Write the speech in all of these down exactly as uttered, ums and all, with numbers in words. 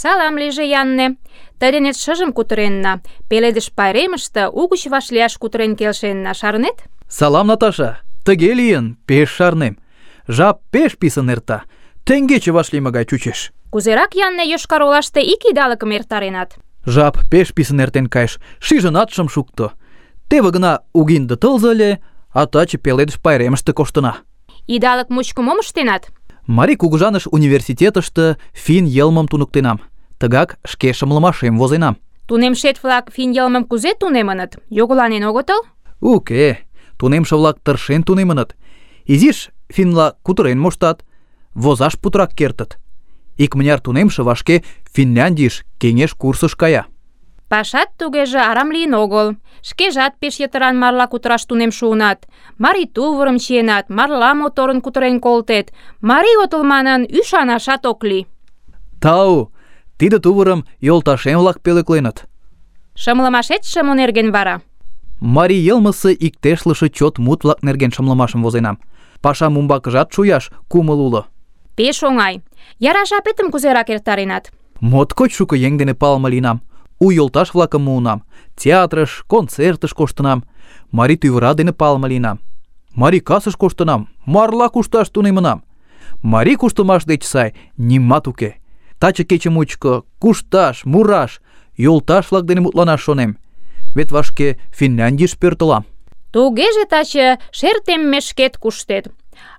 Салам лийже, Янне. Тый денет шыжым кутыренна. Пеледыш пайремыште угыч вашлияш кутырен келшенна, шарнет? Салам, Наташа. Тыге лийын, пеш шарнем. Жап пеш писын эрта. Теҥгече вашлийме гай чучеш. Кузерак, Янне, Йошкар-Олаште ик идалыкым эртаренат? Жап пеш писын эртен кайыш. Шижынат шым шукто. Теве гына угинде тылзе ыле, а таче пеледыш пайремыште коштына. Идалык мучко мом ыштенат? Марий кугыжаныш университетыште фин йылмым туныктенам. Тыгак шке шымлымашем возенам. Тунемшет-влак фин йылмым кузе тунемыныт? Йогыланен огытыл? Уке, тунемше-влак тыршен тунемыныт. Изиш финнла кутырен моштат, возаш путырак кертыт. Икмыняр тунемше вашке Финляндийыш кеҥеж курсыш кая. Пашат тугеже арам лийын огыл. Шкежат пеш йытыран марла кутыраш тунем шуынат. Марий тувырым чиенат, марла моторын кутырен колтет. Марий отыл манын ӱшанашат ок лий. Тау, тиде тувырым йолташем-влак пӧлекленыт. Шымлымашетше мо нерген вара? Марий йылмысе иктешлыше чот мут-влак нерген шымлымашым возенам. Пашам умбакыжат шуяш кумыл уло. Пеш оҥай. Яра жапетым кузерак эртаренат? Моткоч шуко еҥ дене палыме лийынам. У йолташ-влакым муынам. Театрыш, концертыш коштынам. Марий тӱвыра дене палыме лийынам. Марий касыш коштынам. Марла кушташ тунемынам. Марий куштымаш деч сай нимат уке. Таче кече мучко кушташ, мураш, йолташ-влак дене мутланаш шонем. Вет вашке Финляндийыш пӧртылам. Тугеже таче шер теммешкет куштет.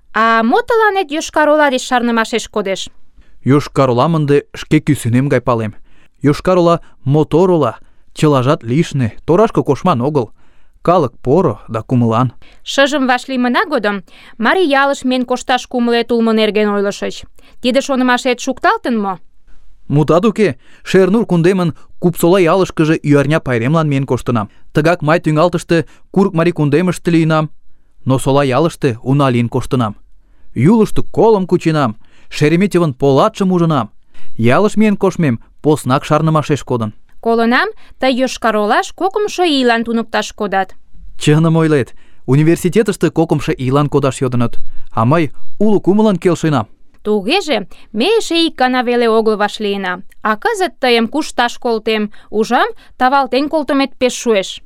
А мо тыланет Йошкар-Ола деч шарнымашеш кодеш? Йошкар-Олам ынде шке кӱсынем гай палем. Йошкар-Ола мотор ола, чылажат лишне, торашке коштман огыл. Калык поро да кумылан. Шыжым вашлиймына годым Марий ялыш миен кошташ кумылет улмо нерген ойлышыч. Тиде шонымашет шукталтын мо? Мутат уке, Шернур кундемын Купсола ялышкыже ӱярня пайремлан миен коштынам. Тыгак май тӱҥалтыште Курык марий кундемыште лийынам, но Сола ялыште уна лийын коштынам. Юлышто колым кученам, Шереметьевын полатшым ужынам. Ялыш миен коштмем поснак шарнымашеш кодын. Колынам, тый Йошкар-Олаш кокымшо ийлан туныкташ кодат. Чыным ойлет, университетыште кокымшо ийлан кодаш йодыныт, а мый уло кумылын келшенам. Тугеже ме эше ик гана веле огыл вашлийына, а кызыт тыйым кушташ колтем. Ужам, тавалтен колтымет пеш шуэш.